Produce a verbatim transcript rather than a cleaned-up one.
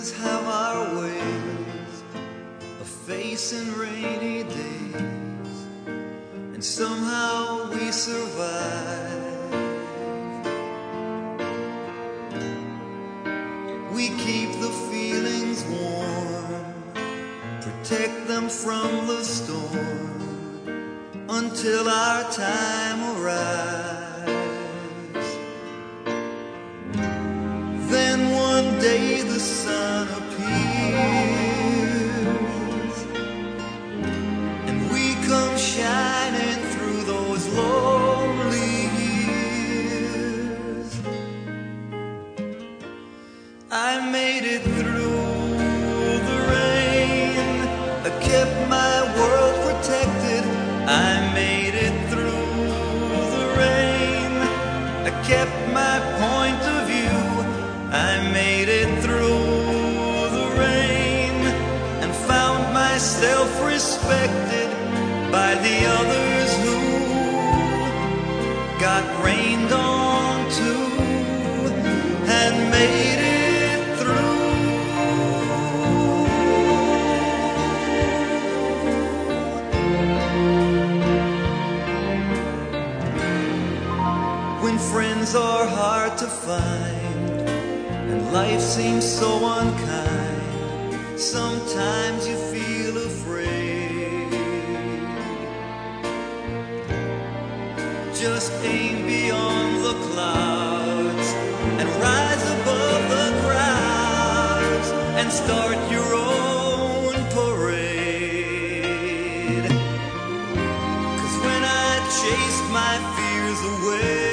humans have our ways of facing rainy days, and somehow we survive. We keep the feelings warm, protect them from the storm, until our time arrives. Then one day the sun appears, and we come shining through those lonely years. I made it through the rain, I kept my world protected. I made it through the rain, I kept my point of view. I made it through the rain and found myself respected by the others who got rained on too and made it through. When friends are hard to find and life seems so unkind, sometimes you feel afraid. Just aim beyond the clouds and rise above the crowds and start your own parade. 'Cause when I chased my fears away,